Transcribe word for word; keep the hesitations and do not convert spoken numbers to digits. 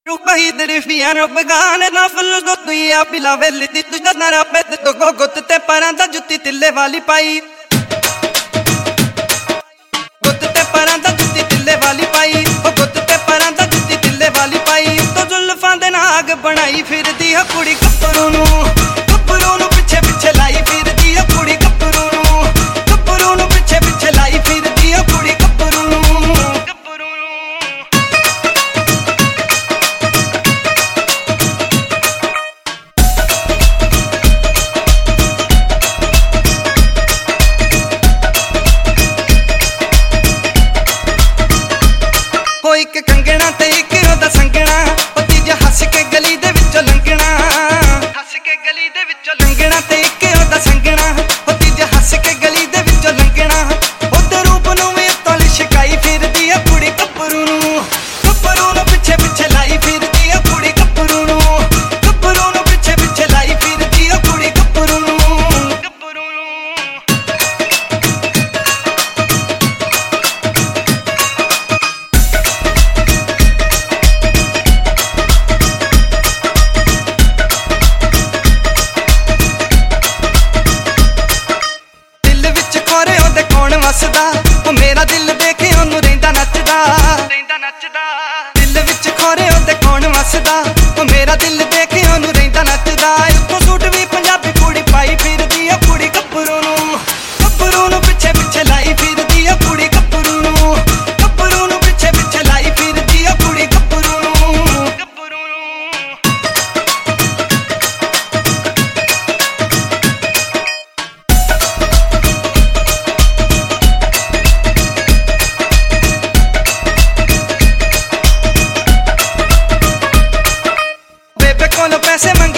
Rubahi derifiano begane na full gottu ya pila velli di tu nara pet to go got te paranda jutti tille wali pai got te paranda jutti tille wali pai o got te paranda jutti tille wali pai to zulfan de naag banai firdi ha kudi kapru nu kapru nu piche piche lai firdi ha kudi kapru nu kapru nu piche piche lai firdi ha kudi kapru nu kapru nu कोई के कंगना ते एक ओदा संगना ओ तीजा हस के गली दे विचों लंघना हस के गली दे विचों लंघना ते एक ओदा संगना ओ तीजा हस के गली दे विचों लंघना ओदे रूप नूं वे तोली शिकाई फिरदी आ कुड़ी कपरू नूं कपरू नूं पिछे पिछे लाई फिरदी आ कुड़ी कपरू नूं कपरू नूं पिछे पिछे लाई फिरदी आ कुड़ी कपरू नूं कपरू नूं कौन वसदा ओ मेरा दिल देखे ओनू रहिंदा नचदा रहिंदा नचदा दिल विच खोरे ओदे कौन वसदा ओ मेरा दिल देखे ओनू रहिंदा नचदा उत्तों सूट भी पंजाबी कुड़ी पाई फिरदी आ कुड़ी कपरू नूं कपरू नूं पिछे पिछे लाई फिरदी आ कुड़ी कपरू नूं कपरू नूं पिछे पिछे लाई फिरदी आ कुड़ी कपरू नूं कपरू नूं पैसे मंग